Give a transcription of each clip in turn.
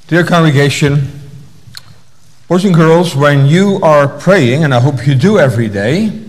Dear congregation, boys and girls, when you are praying, and I hope you do every day,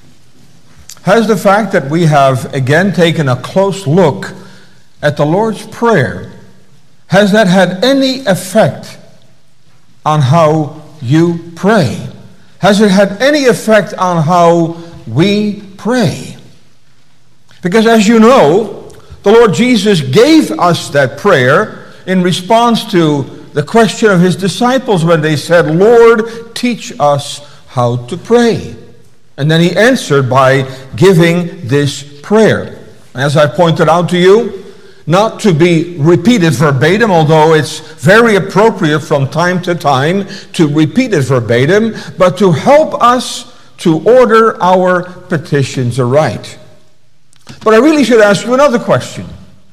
has the fact that we have again taken a close look at the Lord's Prayer, has that had any effect on how you pray? Has it had any effect on how we pray? Because as you know, the Lord Jesus gave us that prayer in response to the question of his disciples when they said, "Lord, teach us how to pray." And then he answered by giving this prayer. As I pointed out to you, not to be repeated verbatim, although it's very appropriate from time to time to repeat it verbatim, but to help us to order our petitions aright. But I really should ask you another question.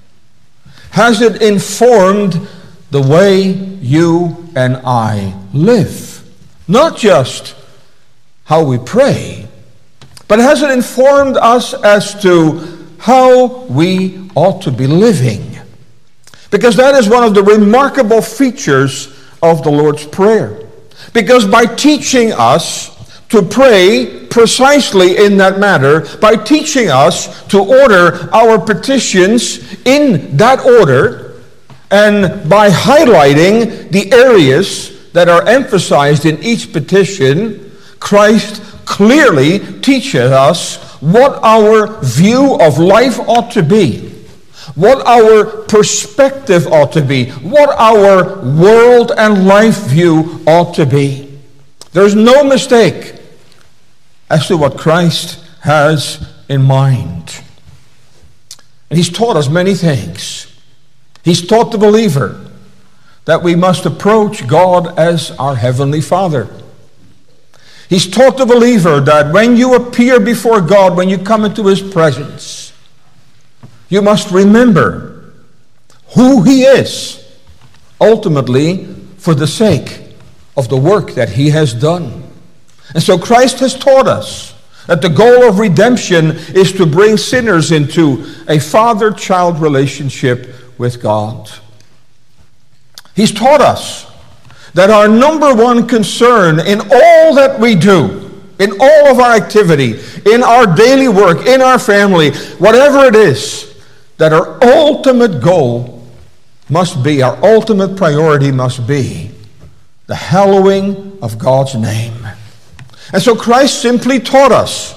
Has it informed the way you and I live? Not just how we pray, but has it informed us as to how we ought to be living? Because that is one of the remarkable features of the Lord's Prayer. Because by teaching us to pray precisely in that manner, by teaching us to order our petitions in that order, and by highlighting the areas that are emphasized in each petition, Christ clearly teaches us what our view of life ought to be, what our perspective ought to be, what our world and life view ought to be. There's no mistake as to what Christ has in mind. And he's taught us many things. He's taught the believer that we must approach God as our Heavenly Father. He's taught the believer that when you appear before God, when you come into his presence, you must remember who he is, ultimately for the sake of the work that he has done. And so Christ has taught us that the goal of redemption is to bring sinners into a father-child relationship with God. He's taught us that our number one concern in all that we do, in all of our activity, in our daily work, in our family, whatever it is, that our ultimate goal must be, our ultimate priority must be the hallowing of God's name. And so Christ simply taught us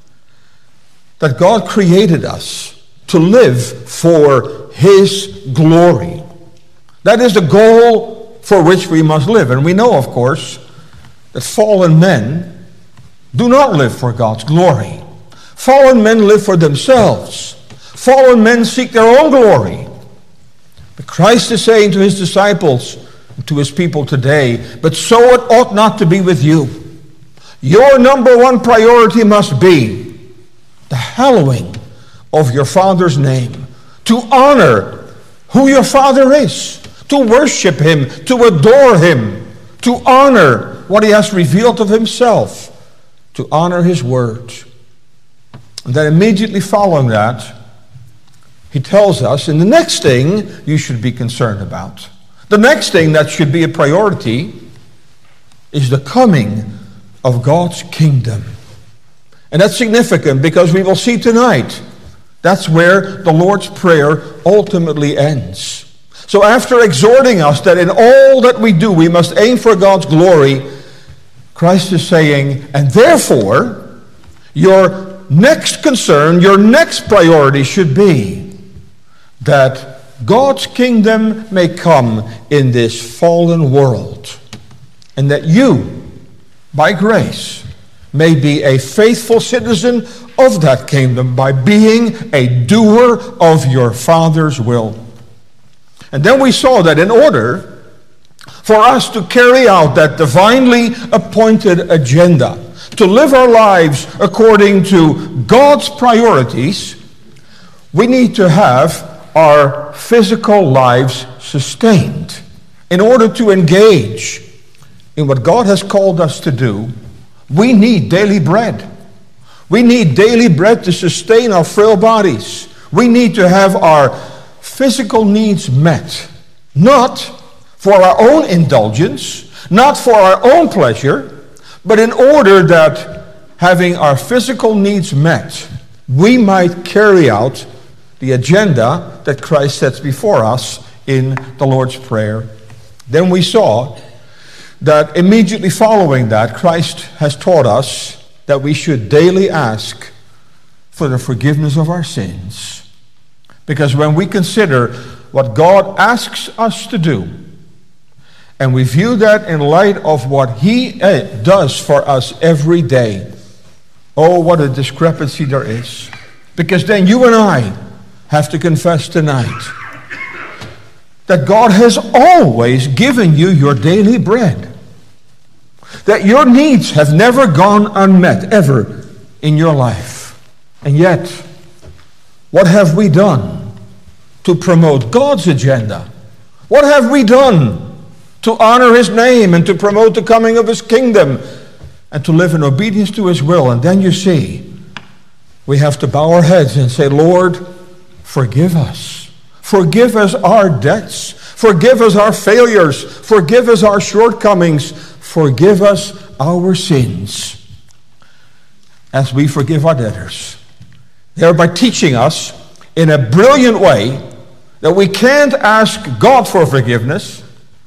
that God created us to live for his glory. That is the goal for which we must live. And we know, of course, that fallen men do not live for God's glory. Fallen men live for themselves. Fallen men seek their own glory. But Christ is saying to his disciples, to his people today, but so it ought not to be with you. Your number one priority must be the hallowing of your Father's name, to honor who your Father is, to worship him, to adore him, to honor what he has revealed of himself, to honor his word. And then immediately following that, he tells us, and the next thing you should be concerned about, the next thing that should be a priority is the coming of God's kingdom. And that's significant because we will see tonight that's where the Lord's Prayer ultimately ends. So after exhorting us that in all that we do we must aim for God's glory, Christ is saying, and therefore your next concern, your next priority should be that God's kingdom may come in this fallen world, and that you, by grace, may be a faithful citizen of that kingdom by being a doer of your Father's will. And then we saw that in order for us to carry out that divinely appointed agenda, to live our lives according to God's priorities, we need to have our physical lives sustained. In order to engage in what God has called us to do, we need daily bread. We need daily bread to sustain our frail bodies. We need to have our physical needs met, not for our own indulgence, not for our own pleasure, but in order that, having our physical needs met, we might carry out the agenda that Christ sets before us in the Lord's Prayer. Then we saw that immediately following that, Christ has taught us that we should daily ask for the forgiveness of our sins. Because when we consider what God asks us to do, and we view that in light of what He does for us every day, oh, what a discrepancy there is. Because then you and I have to confess tonight that God has always given you your daily bread. That your needs have never gone unmet, ever, in your life. And yet, what have we done to promote God's agenda? What have we done to honor His name and to promote the coming of His kingdom and to live in obedience to His will? And then you see, we have to bow our heads and say, Lord, forgive us. Forgive us our debts. Forgive us our failures. Forgive us our shortcomings. Forgive us our sins as we forgive our debtors. Thereby teaching us in a brilliant way that we can't ask God for forgiveness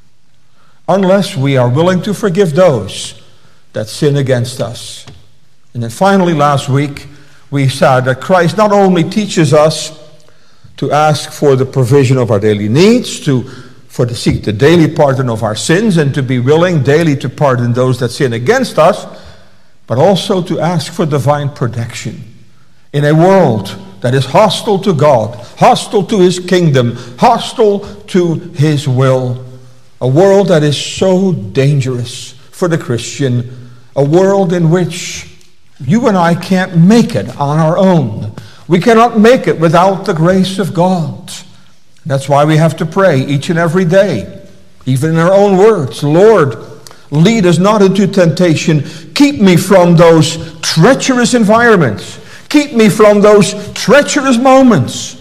unless we are willing to forgive those that sin against us. And then finally, last week, we saw that Christ not only teaches us to ask for the provision of our daily needs, to seek the daily pardon of our sins, and to be willing daily to pardon those that sin against us, but also to ask for divine protection in a world that is hostile to God, hostile to His kingdom, hostile to His will. A world that is so dangerous for the Christian, a world in which you and I can't make it on our own. We cannot make it without the grace of God. That's why we have to pray each and every day, even in our own words. Lord, lead us not into temptation. Keep me from those treacherous environments. Keep me from those treacherous moments.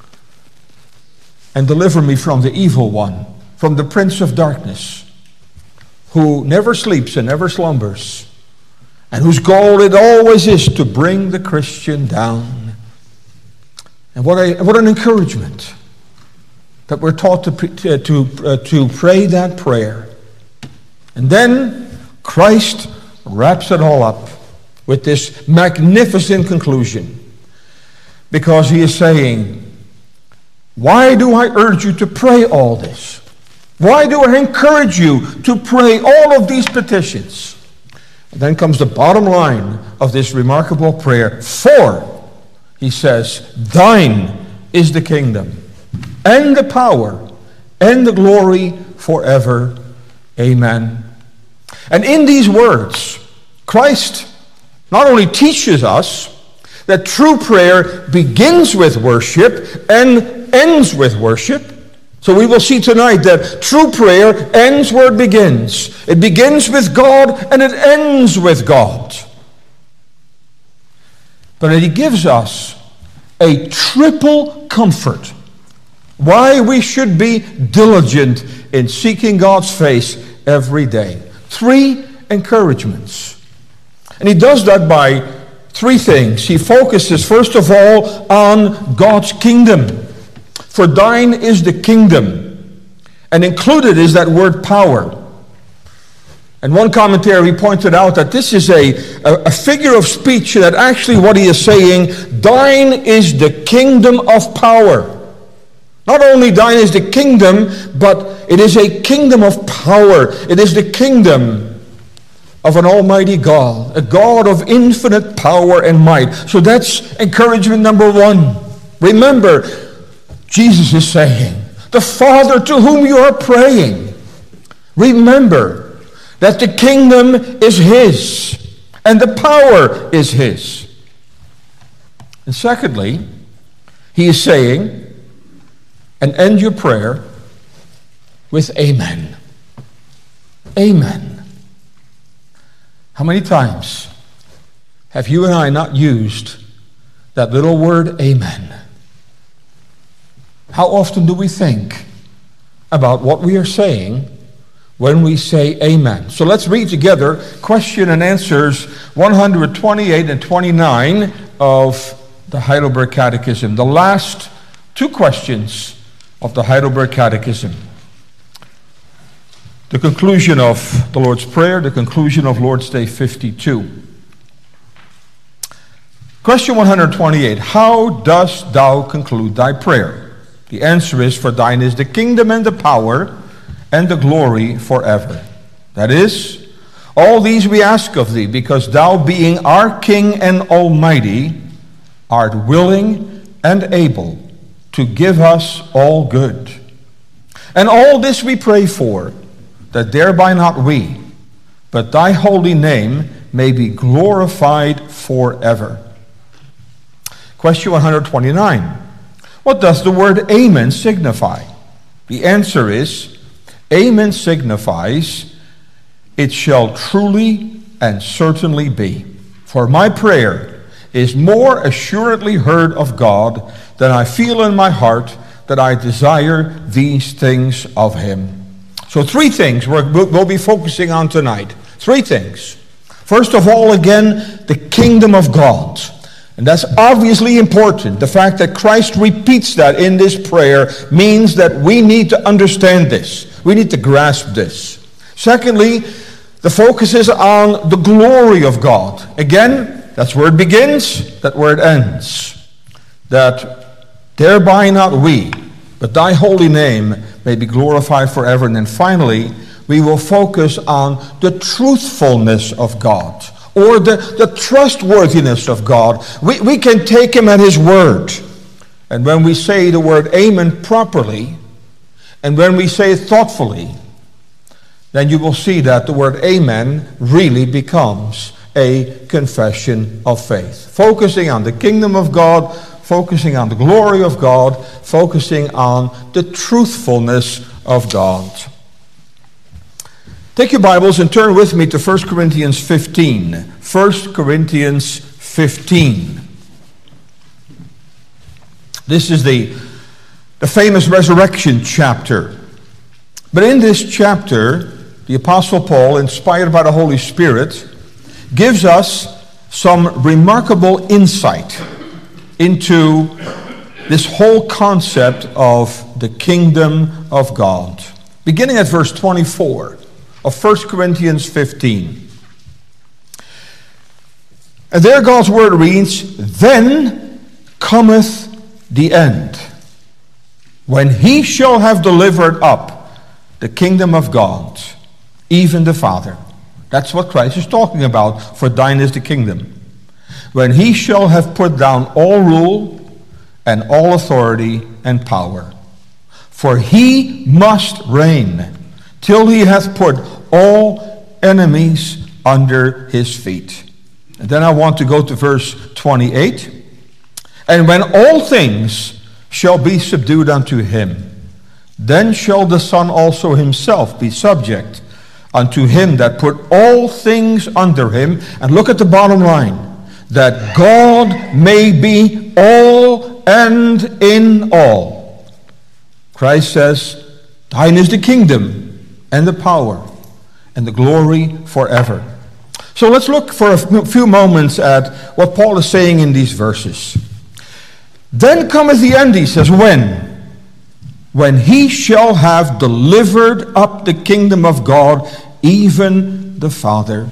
And deliver me from the evil one, from the prince of darkness, who never sleeps and never slumbers, and whose goal it always is to bring the Christian down. And what an encouragement that we're taught to pray that prayer. And then Christ wraps it all up with this magnificent conclusion, because He is saying, why do I urge you to pray all this? Why do I encourage you to pray all of these petitions? And then comes the bottom line of this remarkable prayer. For, He says, thine is the kingdom, and the power, and the glory forever. Amen. And in these words, Christ not only teaches us that true prayer begins with worship and ends with worship. So we will see tonight that true prayer ends where it begins. It begins with God and it ends with God. But He gives us a triple comfort why we should be diligent in seeking God's face every day. 3 encouragements. And He does that by 3 things. He focuses, first of all, on God's kingdom. For thine is the kingdom. And included is that word power. And one commentary pointed out that this is a figure of speech, that actually what he is saying, thine is the kingdom of power. Not only thine is the kingdom, but it is a kingdom of power. It is the kingdom of an almighty God, a God of infinite power and might. So that's encouragement number 1. Remember, Jesus is saying, the Father to whom you are praying, remember that the kingdom is His and the power is His. And secondly, He is saying, and end your prayer with amen. Amen. How many times have you and I not used that little word amen? How often do we think about what we are saying when we say amen. So let's read together question and answers 128 and 29 of the Heidelberg Catechism, the last two questions of the Heidelberg Catechism. The conclusion of the Lord's Prayer, the conclusion of Lord's Day 52. Question 128, how dost thou conclude thy prayer? The answer is, for thine is the kingdom and the power and the glory forever. That is, all these we ask of thee, because thou, being our King and Almighty, art willing and able to give us all good. And all this we pray for, that thereby not we, but thy holy name may be glorified forever. Question 129. What does the word amen signify? The answer is, amen signifies, it shall truly and certainly be. For my prayer is more assuredly heard of God than I feel in my heart that I desire these things of him. So three things we'll be focusing on tonight. Three things. First of all, again, the kingdom of God. And that's obviously important. The fact that Christ repeats that in this prayer means that we need to understand this. We need to grasp this. Secondly, the focus is on the glory of God. Again, that's where it begins, that's where it ends. That thereby not we, but thy holy name may be glorified forever. And then finally, we will focus on the truthfulness of God, or the trustworthiness of God. We can take him at his word. And when we say the word amen properly, and when we say it thoughtfully, then you will see that the word amen really becomes a confession of faith. Focusing on the kingdom of God, focusing on the glory of God, focusing on the truthfulness of God. Take your Bibles and turn with me to 1 Corinthians 15. 1 Corinthians 15. This is the famous resurrection chapter. But in this chapter, the Apostle Paul, inspired by the Holy Spirit, gives us some remarkable insight into this whole concept of the kingdom of God. Beginning at verse 24 of 1 Corinthians 15. And there God's word reads, then cometh the end, when he shall have delivered up the kingdom of God, even the Father. That's what Christ is talking about, for thine is the kingdom. When he shall have put down all rule and all authority and power. For he must reign till he hath put all enemies under his feet. And then I want to go to verse 28. And when all things shall be subdued unto him, then shall the Son also himself be subject unto him that put all things under him. And look at the bottom line. That God may be all and in all. Christ says, thine is the kingdom and the power and the glory forever. So let's look for a few moments at what Paul is saying in these verses. Then cometh the end, he says, when? When he shall have delivered up the kingdom of God, even the Father.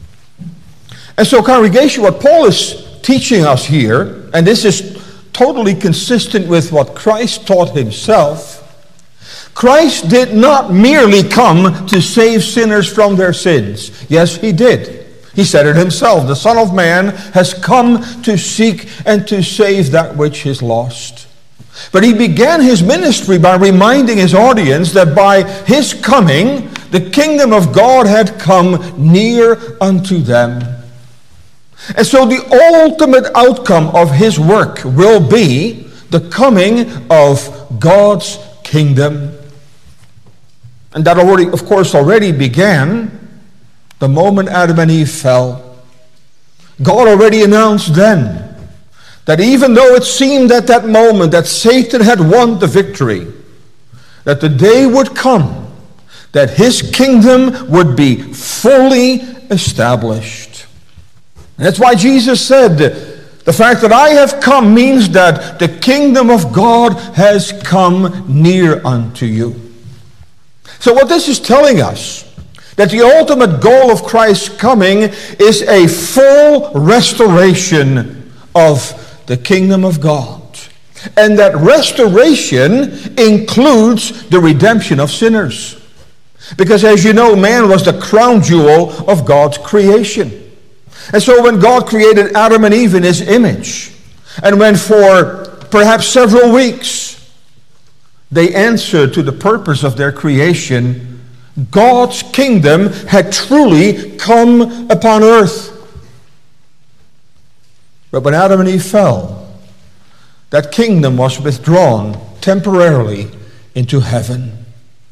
And so, congregation, what Paul is teaching us here, and this is totally consistent with what Christ taught himself, Christ did not merely come to save sinners from their sins. Yes, he did. He said it himself. The Son of Man has come to seek and to save that which is lost. But he began his ministry by reminding his audience that by his coming, the kingdom of God had come near unto them. And so the ultimate outcome of his work will be the coming of God's kingdom. And that already began the moment Adam and Eve fell. God already announced then that even though it seemed at that moment that Satan had won the victory, that the day would come that his kingdom would be fully established. And that's why Jesus said, the fact that I have come means that the kingdom of God has come near unto you. So what this is telling us, that the ultimate goal of Christ's coming is a full restoration of the kingdom of God. And that restoration includes the redemption of sinners. Because as you know, man was the crown jewel of God's creation. And so when God created Adam and Eve in his image, and when for perhaps several weeks they answered to the purpose of their creation, God's kingdom had truly come upon earth. But when Adam and Eve fell, that kingdom was withdrawn temporarily into heaven.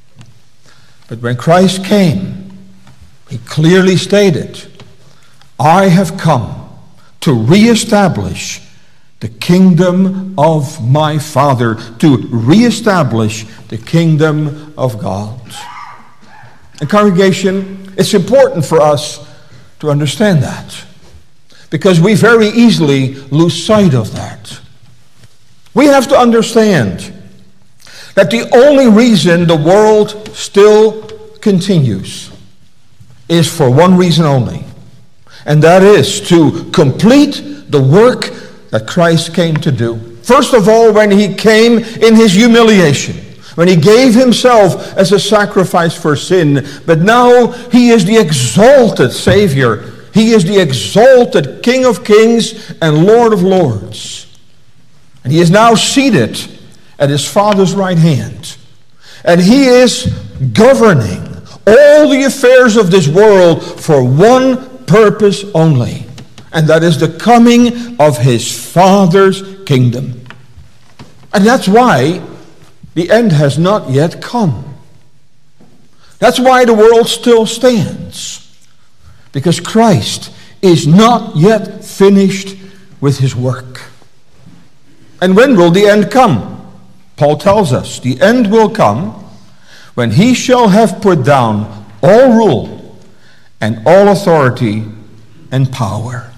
But when Christ came, he clearly stated, I have come to reestablish the kingdom of my Father, to reestablish the kingdom of God. And congregation, it's important for us to understand that, because we very easily lose sight of that. We have to understand that the only reason the world still continues is for one reason only. And that is to complete the work that Christ came to do. First of all, when he came in his humiliation, when he gave himself as a sacrifice for sin, but now he is the exalted Savior. He is the exalted King of Kings and Lord of Lords. And he is now seated at his Father's right hand. And he is governing all the affairs of this world for one purpose only, and that is the coming of his Father's kingdom. And that's why the end has not yet come. That's why the world still stands, because Christ is not yet finished with his work. And when will the end come? Paul tells us the end will come when he shall have put down all rule and all authority and power.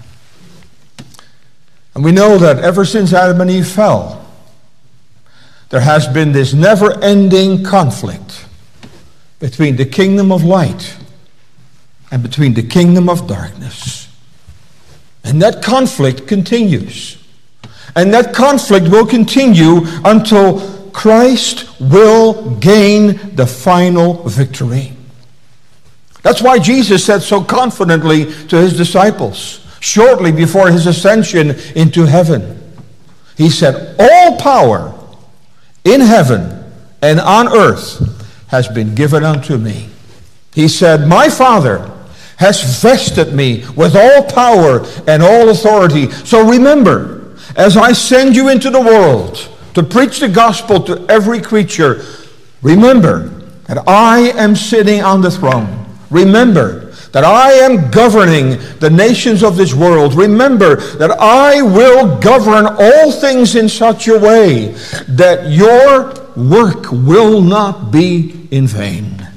And we know that ever since Adam and Eve fell, there has been this never-ending conflict between the kingdom of light and between the kingdom of darkness. And that conflict continues. And that conflict will continue until Christ will gain the final victory. That's why Jesus said so confidently to his disciples, shortly before his ascension into heaven. He said, all power in heaven and on earth has been given unto me. He said, my Father has vested me with all power and all authority. So remember, as I send you into the world to preach the gospel to every creature, remember that I am sitting on the throne. Remember that I am governing the nations of this world. Remember that I will govern all things in such a way that your work will not be in vain.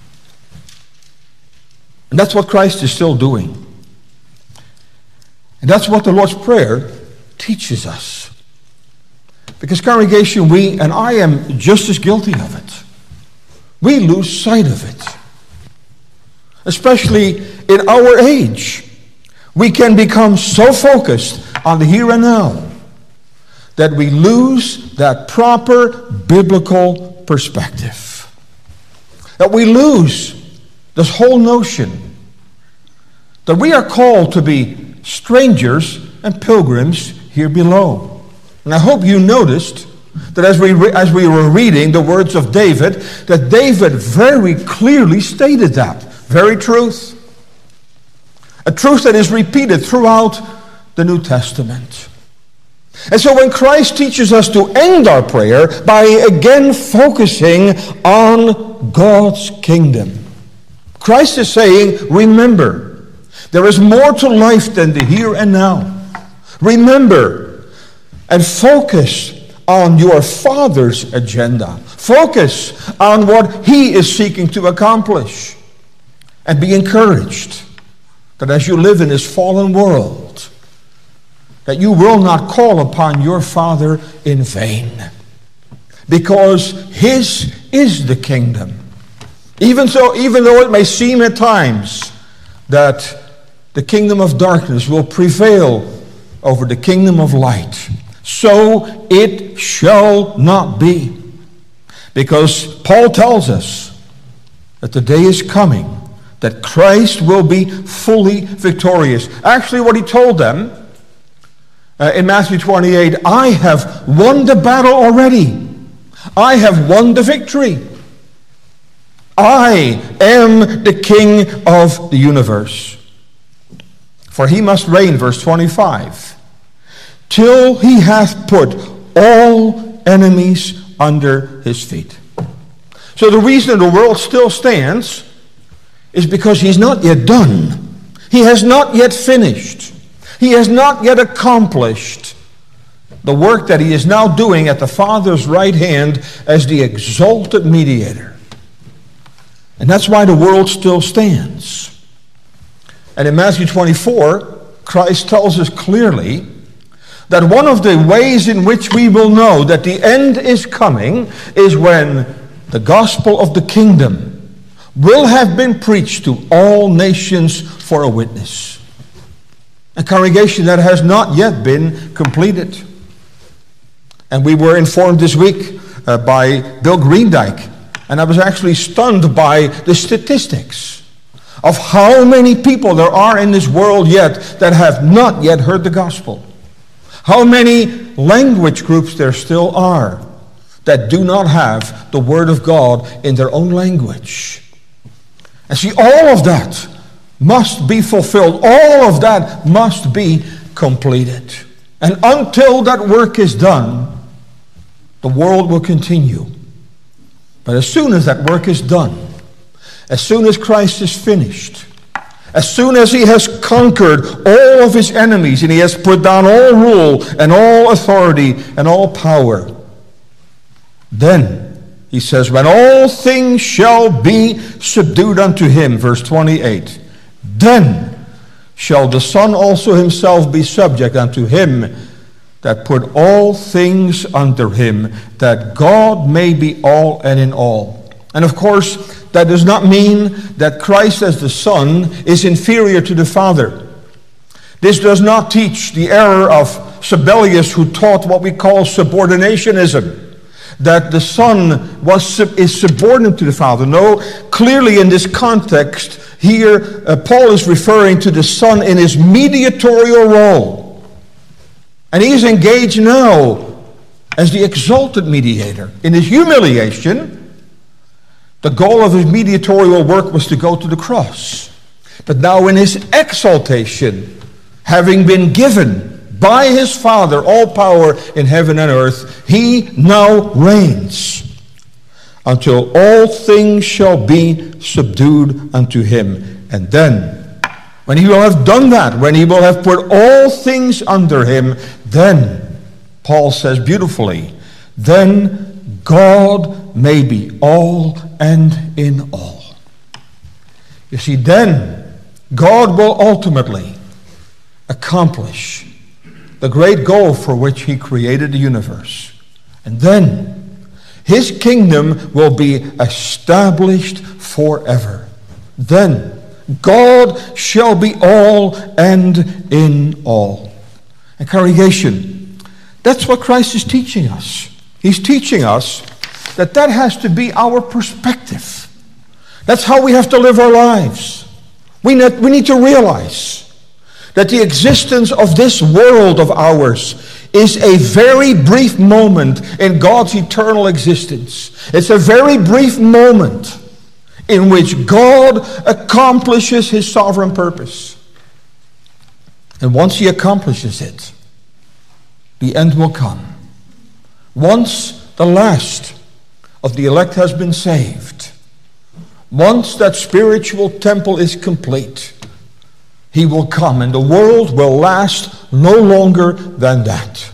And that's what Christ is still doing. And that's what the Lord's Prayer teaches us. Because congregation, we, and I am just as guilty of it, we lose sight of it. Especially in our age, we can become so focused on the here and now that we lose that proper biblical perspective. That we lose this whole notion that we are called to be strangers and pilgrims here below. And I hope you noticed that as we were reading the words of David, that David very clearly stated that very truth. A truth that is repeated throughout the New Testament. And so when Christ teaches us to end our prayer by again focusing on God's kingdom, Christ is saying, remember, there is more to life than the here and now. Remember and focus on your Father's agenda. Focus on what He is seeking to accomplish. And be encouraged that as you live in this fallen world, that you will not call upon your Father in vain. Because His is the kingdom. Even though it may seem at times that the kingdom of darkness will prevail over the kingdom of light, so it shall not be. Because Paul tells us that the day is coming that Christ will be fully victorious. Actually, what he told them in Matthew 28, I have won the battle already. I have won the victory. I am the King of the universe. For He must reign, verse 25, till He hath put all enemies under His feet. So the reason the world still stands is because He's not yet done. He has not yet finished. He has not yet accomplished the work that He is now doing at the Father's right hand as the exalted mediator. And that's why the world still stands. And in Matthew 24, Christ tells us clearly that one of the ways in which we will know that the end is coming is when the gospel of the kingdom will have been preached to all nations for a witness. A congregation that has not yet been completed. And we were informed this week by Bill Greendyke, and I was actually stunned by the statistics of how many people there are in this world yet that have not yet heard the gospel. How many language groups there still are that do not have the Word of God in their own language. And see, all of that must be fulfilled. All of that must be completed. And until that work is done, the world will continue. But as soon as that work is done, as soon as Christ is finished, as soon as He has conquered all of His enemies and He has put down all rule and all authority and all power, then, He says, when all things shall be subdued unto Him, verse 28, then shall the Son also Himself be subject unto Him that put all things under Him, that God may be all and in all. And of course, that does not mean that Christ as the Son is inferior to the Father. This does not teach the error of Sabellius, who taught what we call subordinationism, that the Son is subordinate to the Father. No, clearly in this context, here Paul is referring to the Son in His mediatorial role. And He is engaged now as the exalted mediator. In His humiliation, the goal of His mediatorial work was to go to the cross. But now in His exaltation, having been given by His Father all power in heaven and earth, He now reigns until all things shall be subdued unto Him. And then, when He will have done that, when He will have put all things under Him, then, Paul says beautifully, then God may be all and in all. You see, then God will ultimately accomplish the great goal for which He created the universe. And then His kingdom will be established forever. Then God shall be all and in all. And congregation, that's what Christ is teaching us. He's teaching us that has to be our perspective. That's how we have to live our lives. We need to realize that the existence of this world of ours is a very brief moment in God's eternal existence. It's a very brief moment in which God accomplishes His sovereign purpose. And once He accomplishes it, the end will come. Once the last of the elect has been saved, once that spiritual temple is complete, He will come and the world will last no longer than that.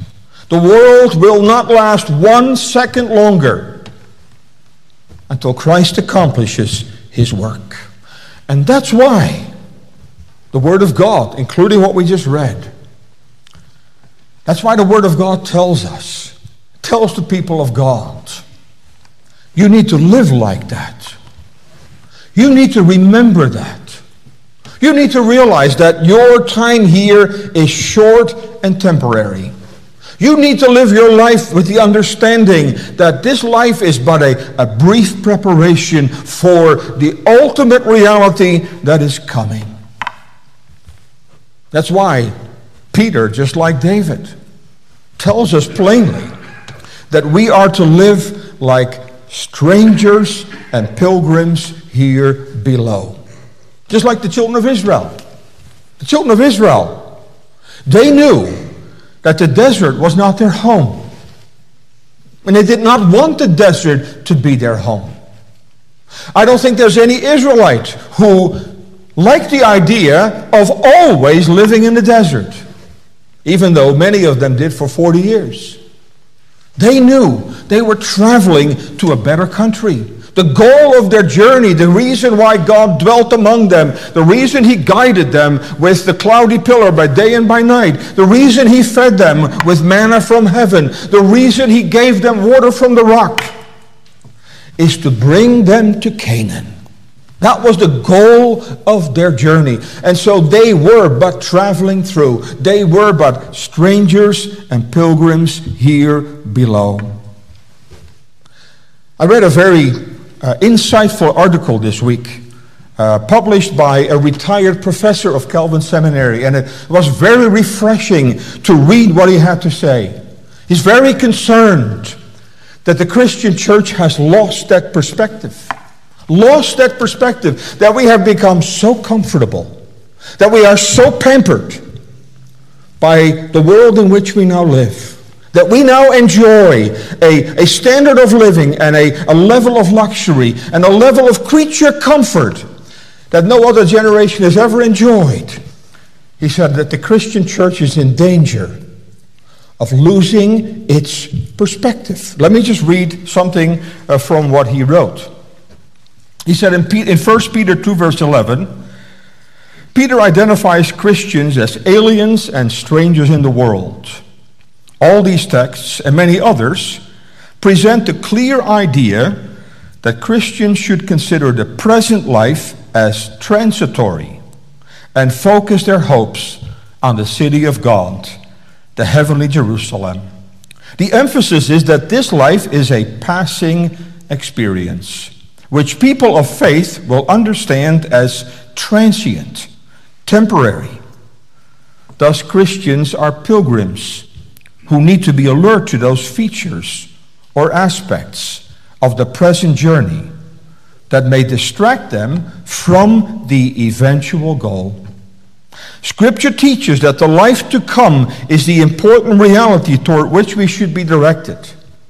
The world will not last 1 second longer until Christ accomplishes his work. And that's why the Word of God, including what we just read, that's why the Word of God tells the people of God, you need to live like that. You need to remember that. You need to realize that your time here is short and temporary. You need to live your life with the understanding that this life is but a brief preparation for the ultimate reality that is coming. That's why Peter, just like David, tells us plainly that we are to live like strangers and pilgrims here below. Just like the children of Israel. The children of Israel, they knew that the desert was not their home. And they did not want the desert to be their home. I don't think there's any Israelite who liked the idea of always living in the desert, even though many of them did for 40 years. They knew they were traveling to a better country. The goal of their journey, the reason why God dwelt among them, the reason he guided them with the cloudy pillar by day and by night, the reason he fed them with manna from heaven, the reason he gave them water from the rock, is to bring them to Canaan. That was the goal of their journey. And so they were but traveling through. They were but strangers and pilgrims here below. I read a very insightful article this week, published by a retired professor of Calvin Seminary, and it was very refreshing to read what he had to say. He's very concerned that the Christian church has lost that perspective. Lost that perspective, that we have become so comfortable, that we are so pampered by the world in which we now live, that we now enjoy a standard of living and a level of luxury and a level of creature comfort that no other generation has ever enjoyed. He said that the Christian church is in danger of losing its perspective. Let me just read something from what he wrote. He said in 1 Peter 2 verse 11, Peter identifies Christians as aliens and strangers in the world. All these texts and many others present a clear idea that Christians should consider the present life as transitory and focus their hopes on the city of God, the heavenly Jerusalem. The emphasis is that this life is a passing experience, which people of faith will understand as transient, temporary. Thus, Christians are pilgrims who need to be alert to those features or aspects of the present journey that may distract them from the eventual goal. Scripture teaches that the life to come is the important reality toward which we should be directed.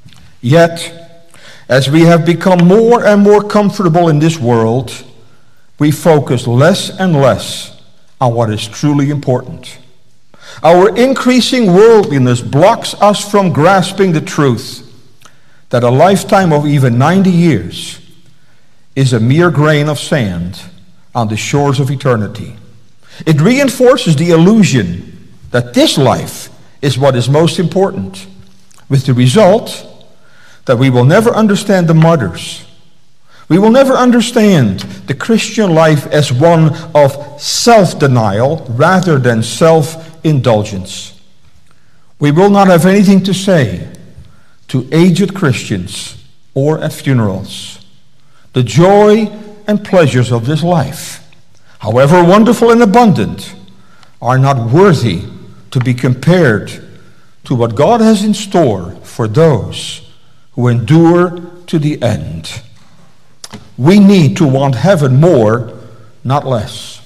Yet, as we have become more and more comfortable in this world, we focus less and less on what is truly important. Our increasing worldliness blocks us from grasping the truth that a lifetime of even 90 years is a mere grain of sand on the shores of eternity. It reinforces the illusion that this life is what is most important, with the result that we will never understand the martyrs. We will never understand the Christian life as one of self-denial rather than self-indulgence. We will not have anything to say to aged Christians or at funerals. The joy and pleasures of this life, however wonderful and abundant, are not worthy to be compared to what God has in store for those who endure to the end. We need to want heaven more, not less.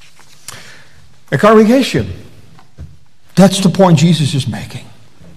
A congregation, that's the point Jesus is making.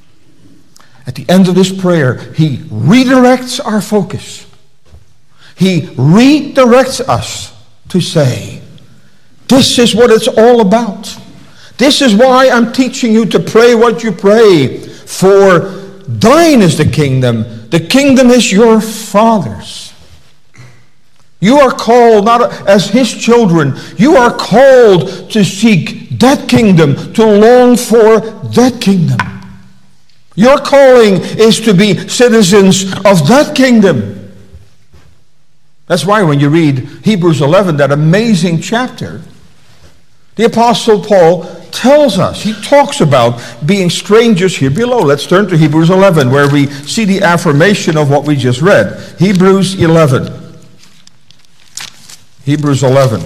At the end of this prayer, he redirects our focus. He redirects us to say, this is what it's all about. This is why I'm teaching you to pray what you pray. For thine is the kingdom. The kingdom is your Father's. You are called, not as his children, you are called to seek that kingdom, to long for that kingdom. Your calling is to be citizens of that kingdom. That's why when you read Hebrews 11, that amazing chapter, the Apostle Paul tells us, he talks about being strangers here below. Let's turn to Hebrews 11, where we see the affirmation of what we just read. Hebrews 11. Hebrews 11.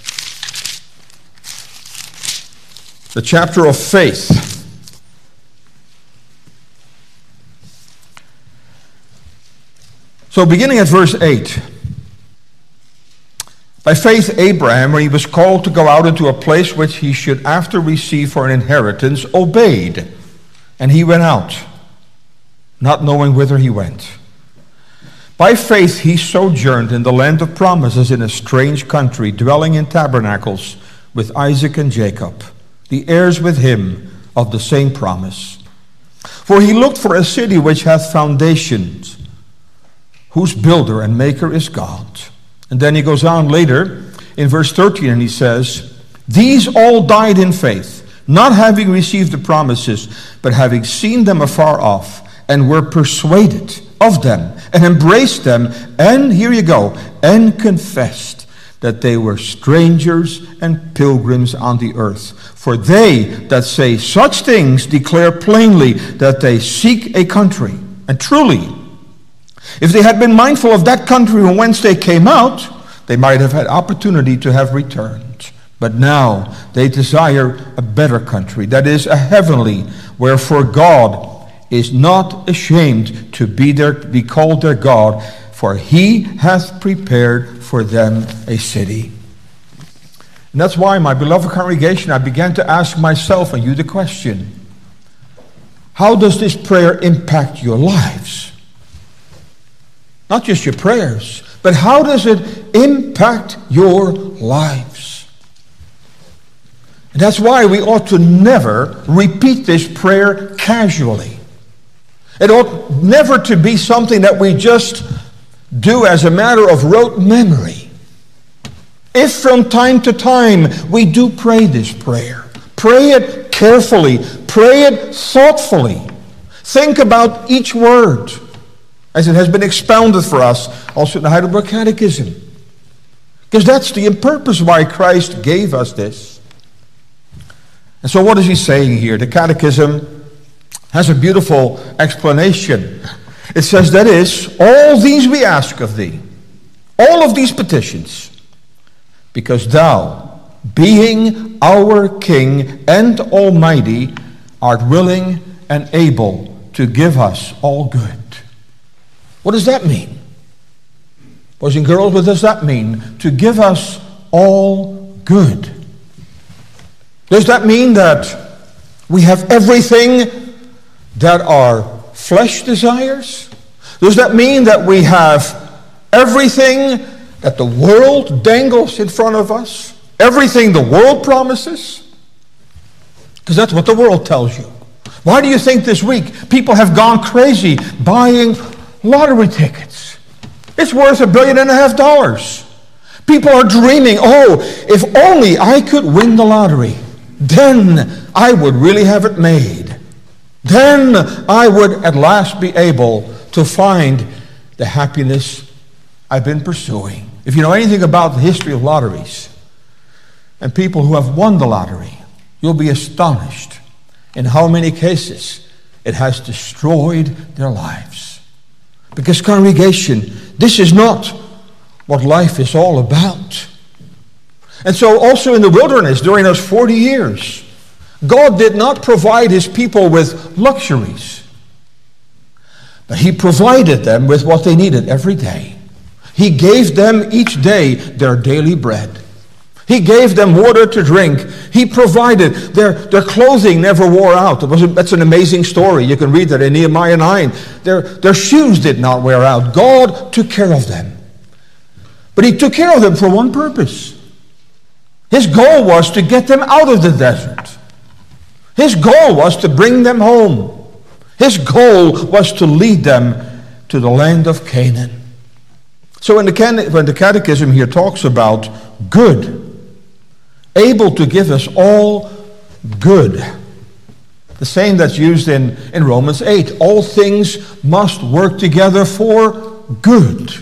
The chapter of faith. So beginning at verse 8. By faith Abraham, when he was called to go out into a place which he should after receive for an inheritance, obeyed. And he went out, not knowing whither he went. By faith he sojourned in the land of promises in a strange country, dwelling in tabernacles with Isaac and Jacob, the heirs with him of the same promise. For he looked for a city which hath foundations, whose builder and maker is God. And then he goes on later in verse 13 and he says, these all died in faith, not having received the promises, but having seen them afar off, and were persuaded of them, and embraced them, and here you go, and confessed that they were strangers and pilgrims on the earth. For they that say such things declare plainly that they seek a country. And truly, if they had been mindful of that country from whence they came out, they might have had opportunity to have returned. But now they desire a better country, that is, a heavenly, wherefore God is not ashamed to be called their God, for he hath prepared for them a city. And that's why, my beloved congregation, I began to ask myself and you the question, how does this prayer impact your lives? Not just your prayers, but how does it impact your lives? And that's why we ought to never repeat this prayer casually. It ought never to be something that we just do as a matter of rote memory. If from time to time we do pray this prayer, pray it carefully, pray it thoughtfully. Think about each word, as it has been expounded for us also in the Heidelberg Catechism. Because that's the purpose why Christ gave us this. And so what is he saying here? The Catechism has a beautiful explanation. It says, that is, all these we ask of thee, all of these petitions, because thou, being our King and Almighty, art willing and able to give us all good. What does that mean? Boys and girls, what does that mean? To give us all good. Does that mean that we have everything that our flesh desires? Does that mean that we have everything that the world dangles in front of us? Everything the world promises? Because that's what the world tells you. Why do you think this week people have gone crazy buying lottery tickets? It's worth $1.5 billion. People are dreaming, oh, if only I could win the lottery, then I would really have it made. Then I would at last be able to find the happiness I've been pursuing. If you know anything about the history of lotteries and people who have won the lottery, you'll be astonished in how many cases it has destroyed their lives. Because, congregation, this is not what life is all about. And so also in the wilderness during those 40 years, God did not provide his people with luxuries, but he provided them with what they needed every day. He gave them each day their daily bread. He gave them water to drink. He provided. Their clothing never wore out. That's an amazing story. You can read that in Nehemiah 9. Their shoes did not wear out. God took care of them. But he took care of them for one purpose. His goal was to get them out of the desert. His goal was to bring them home. His goal was to lead them to the land of Canaan. So when the Catechism here talks about good, able to give us all good, the same that's used in Romans 8, all things must work together for good.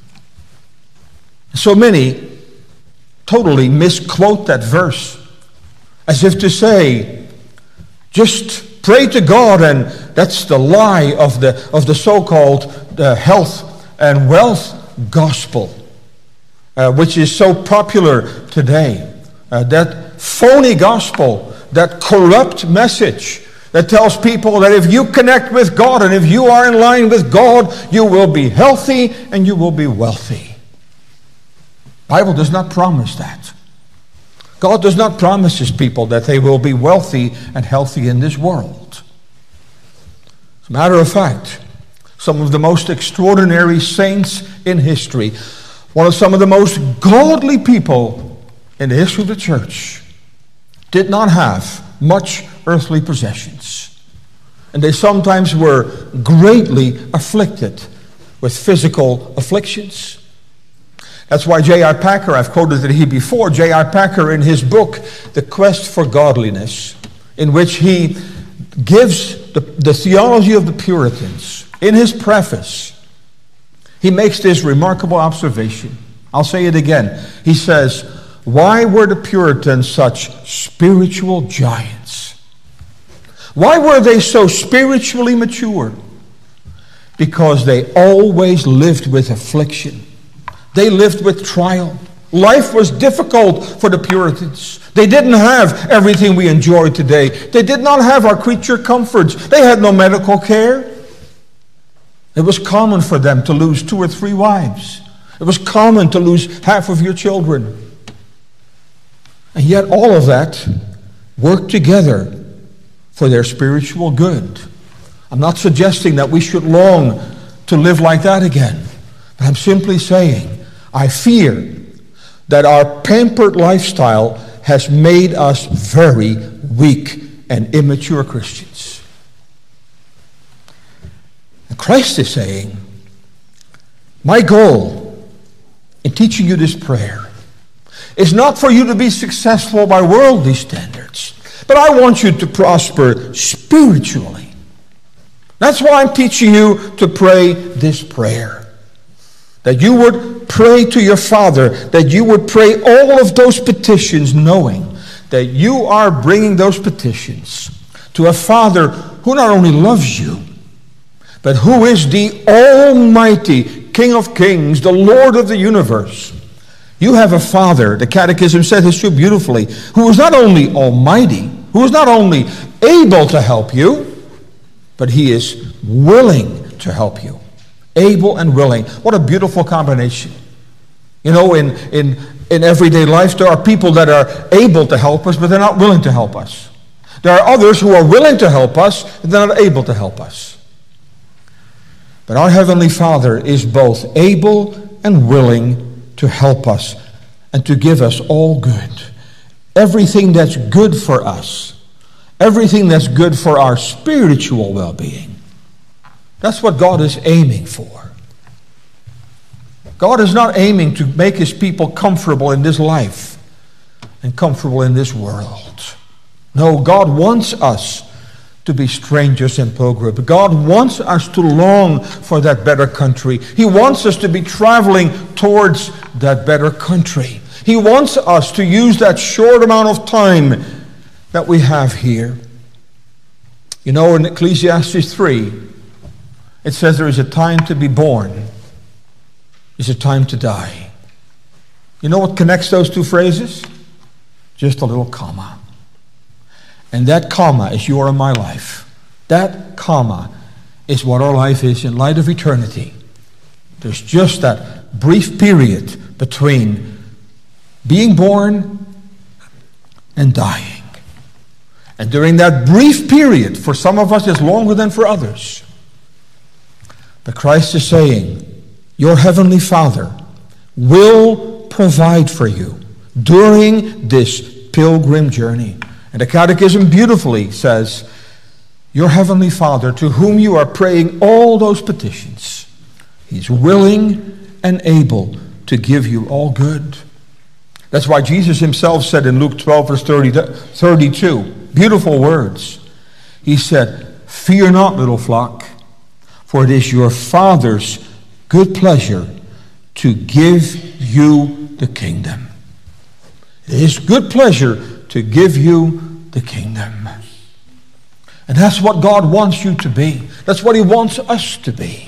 So many totally misquote that verse as if to say, just pray to God, and that's the lie of the so-called health and wealth gospel, which is so popular today. That phony gospel, that corrupt message that tells people that if you connect with God and if you are in line with God, you will be healthy and you will be wealthy. The Bible does not promise that. God does not promise His people that they will be wealthy and healthy in this world. As a matter of fact, some of the most extraordinary saints in history, one of some of the most godly people in the history of the church, did not have much earthly possessions. And they sometimes were greatly afflicted with physical afflictions. That's why J.I. Packer, I've quoted it before, J.I. Packer in his book, The Quest for Godliness, in which he gives the theology of the Puritans. In his preface, he makes this remarkable observation. I'll say it again. He says, why were the Puritans such spiritual giants? Why were they so spiritually mature? Because they always lived with affliction. They lived with trial. Life was difficult for the Puritans. They didn't have everything we enjoy today. They did not have our creature comforts. They had no medical care. It was common for them to lose 2 or 3 wives. It was common to lose half of your children. And yet all of that worked together for their spiritual good. I'm not suggesting that we should long to live like that again. But I'm simply saying, I fear that our pampered lifestyle has made us very weak and immature Christians. And Christ is saying, my goal in teaching you this prayer is not for you to be successful by worldly standards, but I want you to prosper spiritually. That's why I'm teaching you to pray this prayer. That you would pray to your Father, that you would pray all of those petitions knowing that you are bringing those petitions to a Father who not only loves you, but who is the Almighty King of Kings, the Lord of the universe. You have a Father, the Catechism says this so beautifully, who is not only almighty, who is not only able to help you, but He is willing to help you. Able and willing. What a beautiful combination. You know, in everyday life, there are people that are able to help us, but they're not willing to help us. There are others who are willing to help us, but they're not able to help us. But our Heavenly Father is both able and willing to help us and to give us all good. Everything that's good for us. Everything that's good for our spiritual well-being. That's what God is aiming for. God is not aiming to make His people comfortable in this life and comfortable in this world. No, God wants us to be strangers and pilgrims. God wants us to long for that better country. He wants us to be traveling towards that better country. He wants us to use that short amount of time that we have here. You know, in Ecclesiastes 3, it says there is a time to be born. There's a time to die. You know what connects those two phrases? Just a little comma. And that comma is your and my life. That comma is what our life is in light of eternity. There's just that brief period between being born and dying. And during that brief period, for some of us it's longer than for others. But Christ is saying, your Heavenly Father will provide for you during this pilgrim journey. And the Catechism beautifully says, your heavenly Father, to whom you are praying all those petitions, He's willing and able to give you all good. That's why Jesus Himself said in Luke 12, verse 32, beautiful words. He said, "Fear not, little flock, for it is your Father's good pleasure to give you the kingdom." It is good pleasure to give you the kingdom. And that's what God wants you to be. That's what He wants us to be.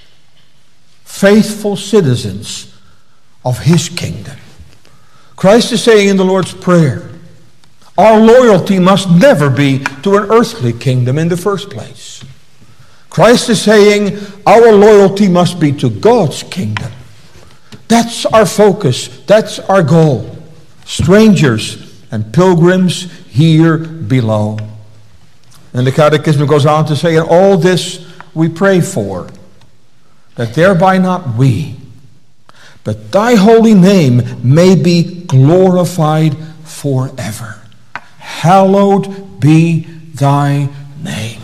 Faithful citizens of His kingdom. Christ is saying in the Lord's Prayer, our loyalty must never be to an earthly kingdom in the first place. Christ is saying our loyalty must be to God's kingdom. That's our focus. That's our goal. Strangers and pilgrims here below. And the Catechism goes on to say, in all this we pray for, that thereby not we, but thy holy name may be glorified forever. Hallowed be thy name.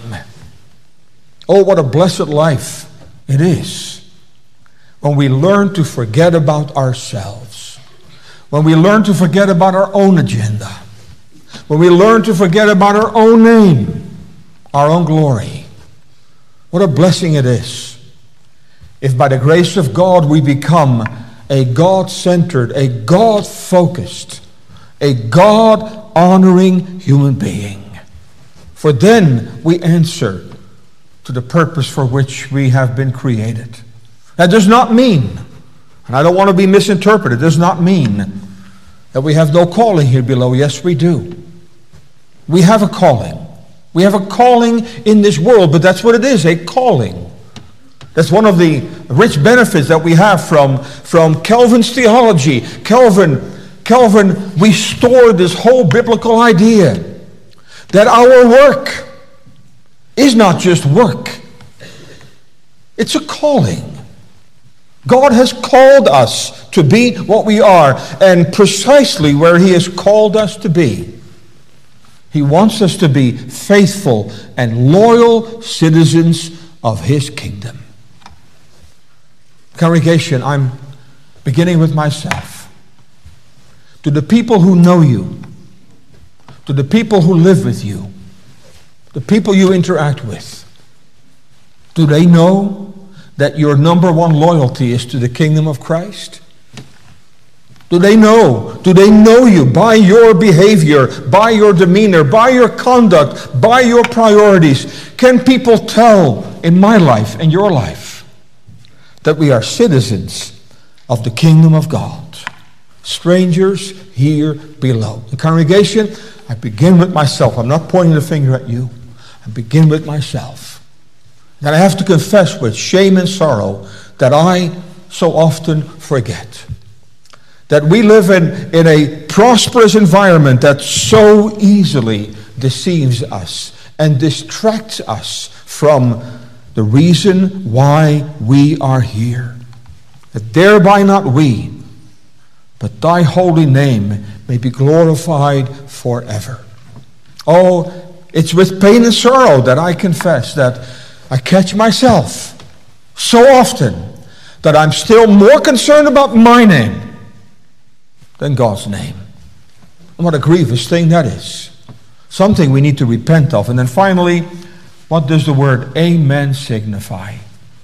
Oh, what a blessed life it is when we learn to forget about ourselves, when we learn to forget about our own agenda, when we learn to forget about our own name, our own glory. What a blessing it is if by the grace of God we become a God-centered, a God-focused, a God-honoring human being. For then we answer to the purpose for which we have been created. That does not mean, and I don't want to be misinterpreted, it does not mean that we have no calling here below. Yes, we do. We have a calling. We have a calling in this world, but that's what it is, a calling. That's one of the rich benefits that we have from Calvin's theology. Calvin restored this whole biblical idea that our work is not just work. It's a calling. God has called us to be what we are, and precisely where He has called us to be. He wants us to be faithful and loyal citizens of His kingdom. Congregation, I'm beginning with myself. To the people who know you, to the people who live with you, the people you interact with, do they know that your number one loyalty is to the kingdom of Christ? Do they know? Do they know you by your behavior, by your demeanor, by your conduct, by your priorities? Can people tell in my life and your life that we are citizens of the kingdom of God? Strangers here below. The congregation, I begin with myself. I'm not pointing the finger at you. I begin with myself. That I have to confess with shame and sorrow that I so often forget. That we live in a prosperous environment that so easily deceives us and distracts us from the reason why we are here. That thereby not we, but thy holy name may be glorified forever. Oh, it's with pain and sorrow that I confess that I catch myself so often that I'm still more concerned about my name than God's name. And what a grievous thing that is. Something we need to repent of. And then finally, what does the word amen signify?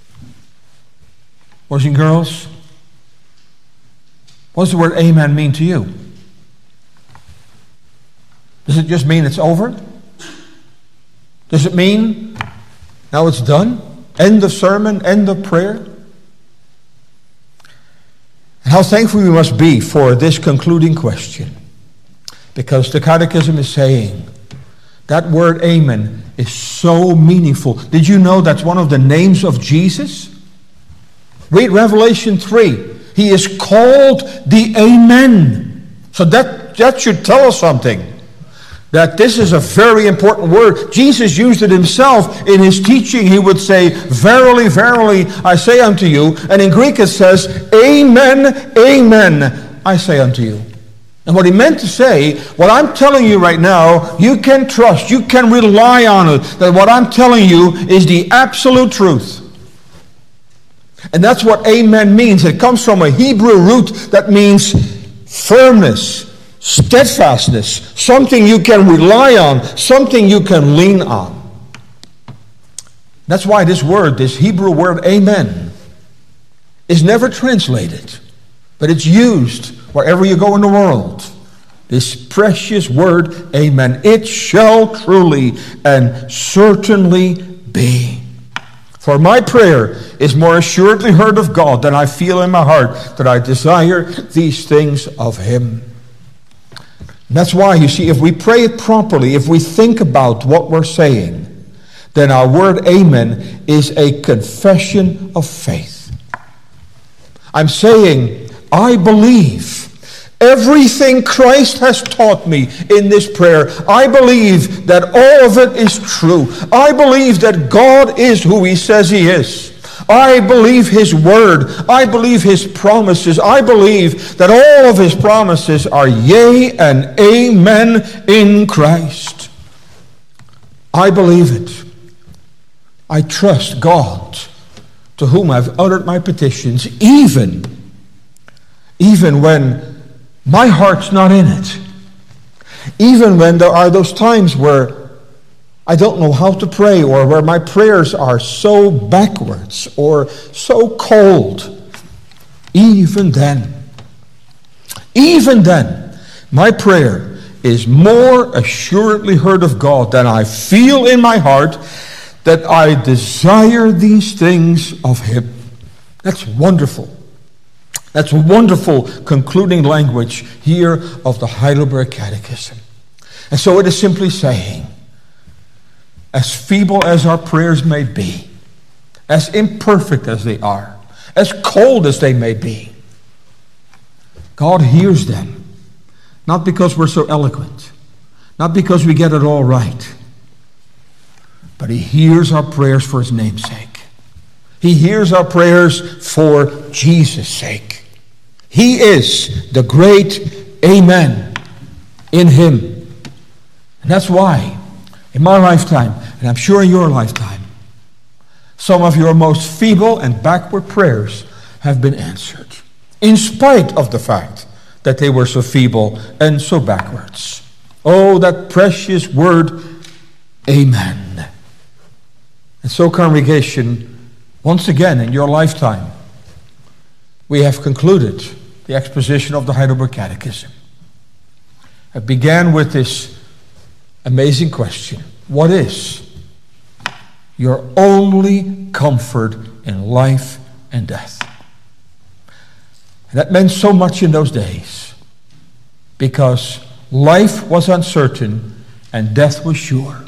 Boys and girls, what does the word amen mean to you? Does it just mean it's over? Does it mean now it's done? End of sermon, end of prayer? And how thankful we must be for this concluding question. Because the Catechism is saying that word amen is so meaningful. Did you know that's one of the names of Jesus? Read Revelation 3. He is called the Amen. So that should tell us something. That this is a very important word. Jesus used it himself in his teaching. He would say, verily, verily, I say unto you. And in Greek it says, amen, amen, I say unto you. And what he meant to say, what I'm telling you right now, you can trust, you can rely on it, that what I'm telling you is the absolute truth. And that's what amen means. It comes from a Hebrew root that means firmness, steadfastness, something you can rely on, something you can lean on. That's why this word, this Hebrew word amen, is never translated, but it's used wherever you go in the world. This precious word, amen. It shall truly and certainly be. For my prayer is more assuredly heard of God than I feel in my heart that I desire these things of him. And that's why, you see, if we pray it properly, if we think about what we're saying, then our word amen is a confession of faith. I'm saying, I believe everything Christ has taught me in this prayer. I believe that all of it is true. I believe that God is who he says he is. I believe his word. I believe his promises. I believe that all of his promises are yea and amen in Christ. I believe it. I trust God, to whom I've uttered my petitions, even when my heart's not in it. Even when there are those times where I don't know how to pray, or where my prayers are so backwards or so cold. Even then, my prayer is more assuredly heard of God than I feel in my heart that I desire these things of him. That's wonderful. That's wonderful concluding language here of the Heidelberg Catechism. And so it is simply saying, as feeble as our prayers may be, as imperfect as they are, as cold as they may be, God hears them. Not because we're so eloquent, not because we get it all right, but he hears our prayers for his name's sake. He hears our prayers for Jesus' sake. He is the great amen in him. And that's why, in my lifetime, and I'm sure in your lifetime, some of your most feeble and backward prayers have been answered, in spite of the fact that they were so feeble and so backwards. Oh, that precious word, amen. And so, congregation, once again in your lifetime, we have concluded the exposition of the Heidelberg Catechism. It began with this amazing question: what is your only comfort in life and death? And that meant so much in those days, because life was uncertain and death was sure.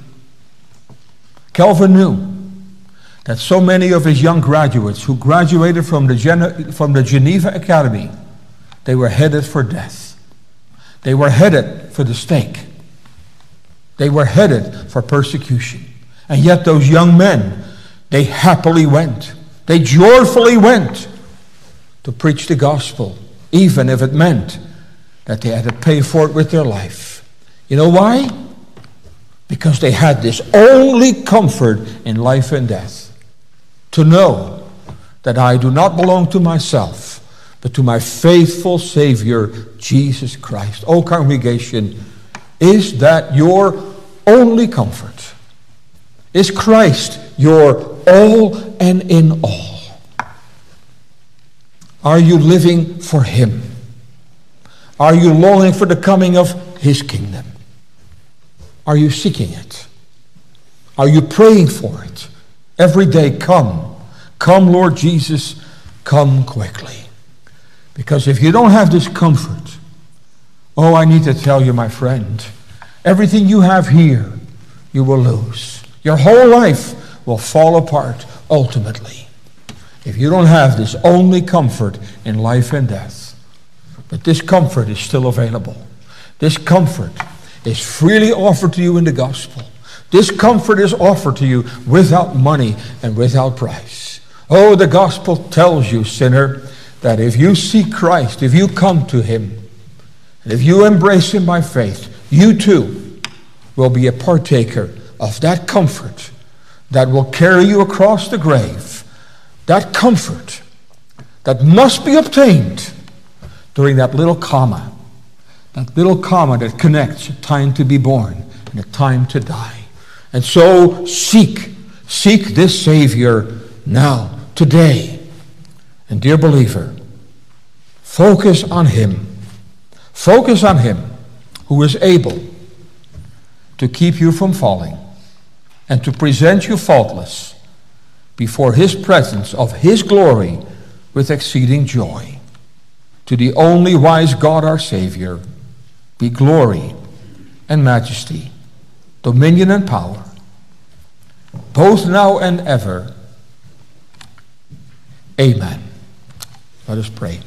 Calvin knew that so many of his young graduates who graduated from the Geneva Academy, they were headed for death. They were headed for the stake. They were headed for persecution. And yet those young men, they happily went. They joyfully went to preach the gospel, even if it meant that they had to pay for it with their life. You know why? Because they had this only comfort in life and death. To know that I do not belong to myself, but to my faithful Savior, Jesus Christ. Oh, congregation, is that your only comfort? Is Christ your all and in all? Are you living for him? Are you longing for the coming of his kingdom? Are you seeking it? Are you praying for it? Every day, come, Lord Jesus, come quickly. Because if you don't have this comfort, oh, I need to tell you, my friend, everything you have here, you will lose. Your whole life will fall apart ultimately if you don't have this only comfort in life and death. But this comfort is still available. This comfort is freely offered to you in the gospel. This comfort is offered to you without money and without price. Oh, the gospel tells you, sinner, that if you seek Christ, if you come to him, And if you embrace him by faith, you too will be a partaker of that comfort that will carry you across the grave. That comfort that must be obtained during that little comma. That little comma that connects a time to be born and a time to die. And so seek this Savior now, today. And dear believer, focus on him. Focus on him who is able to keep you from falling and to present you faultless before his presence of his glory with exceeding joy. To the only wise God our Savior be glory and majesty, dominion and power, both now and ever. Amen. Let us pray.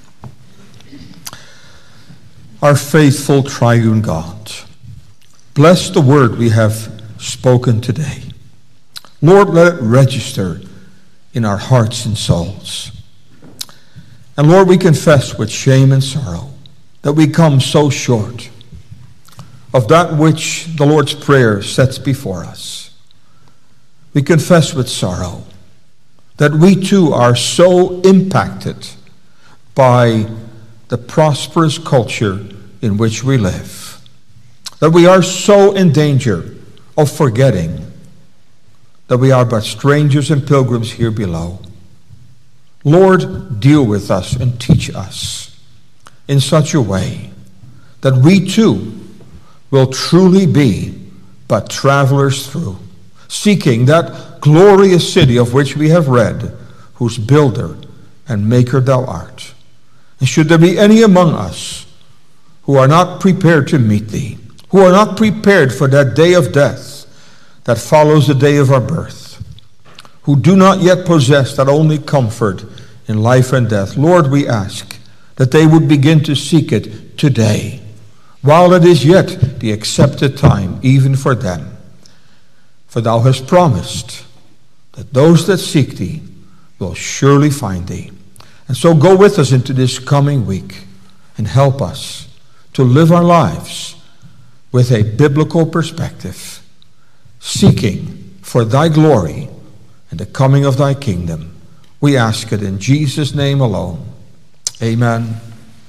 Our faithful triune God, bless the word we have spoken today. Lord, let it register in our hearts and souls. And Lord, we confess with shame and sorrow that we come so short of that which the Lord's Prayer sets before us. We confess with sorrow that we too are so impacted by the prosperous culture in which we live, that we are so in danger of forgetting that we are but strangers and pilgrims here below. Lord, deal with us and teach us in such a way that we too will truly be but travelers through, seeking that glorious city of which we have read, whose builder and maker thou art. And should there be any among us who are not prepared to meet thee, who are not prepared for that day of death that follows the day of our birth, who do not yet possess that only comfort in life and death, Lord, we ask that they would begin to seek it today, while it is yet the accepted time, even for them. For thou hast promised that those that seek thee will surely find thee. And so go with us into this coming week and help us to live our lives with a biblical perspective, seeking for thy glory and the coming of thy kingdom. We ask it in Jesus' name alone. Amen.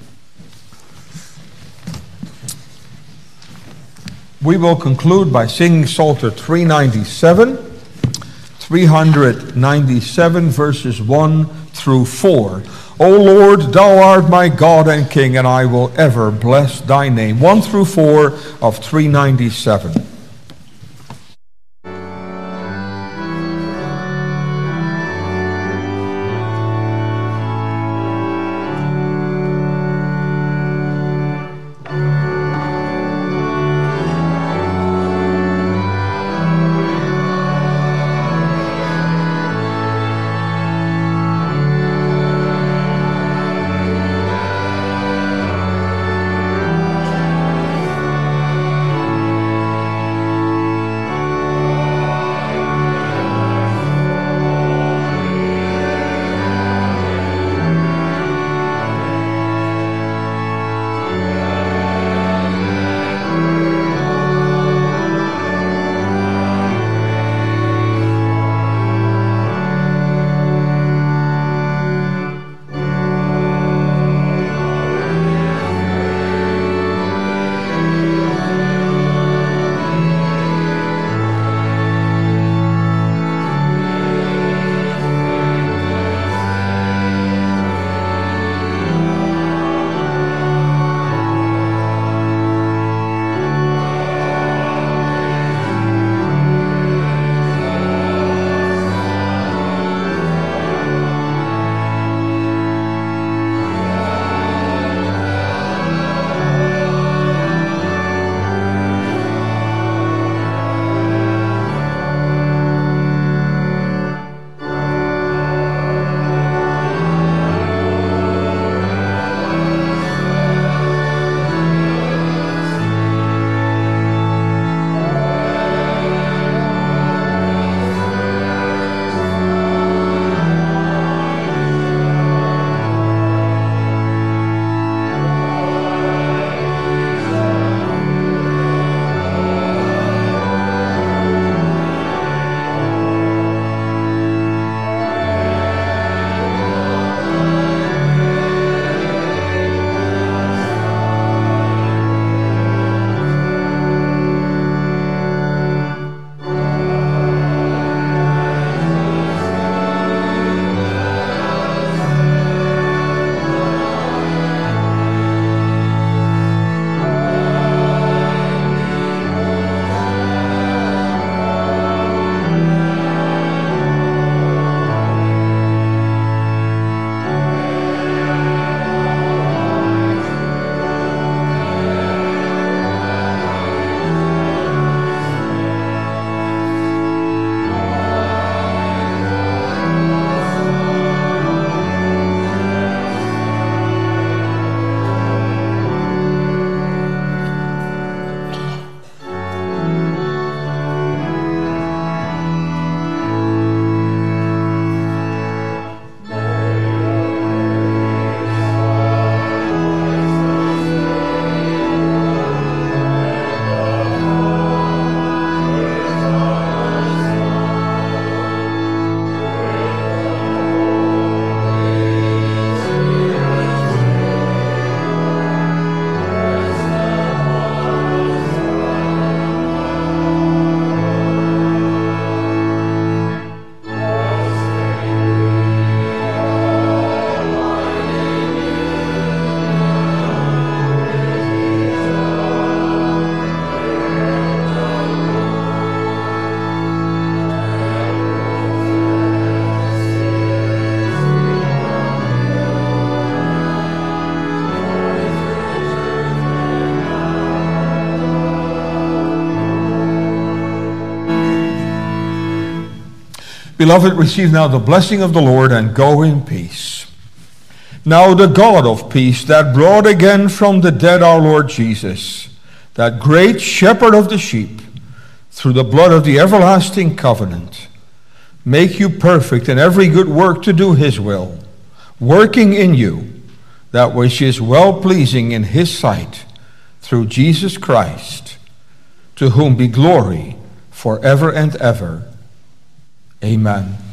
We will conclude by singing Psalter 397. 397 verses 1 through 4. O Lord, thou art my God and King, and I will ever bless thy name. 1 through 4 of 397. Beloved, receive now the blessing of the Lord and go in peace. Now the God of peace, that brought again from the dead our Lord Jesus, that great shepherd of the sheep, through the blood of the everlasting covenant, make you perfect in every good work to do his will, working in you that which is well-pleasing in his sight, through Jesus Christ, to whom be glory forever and ever. Amen.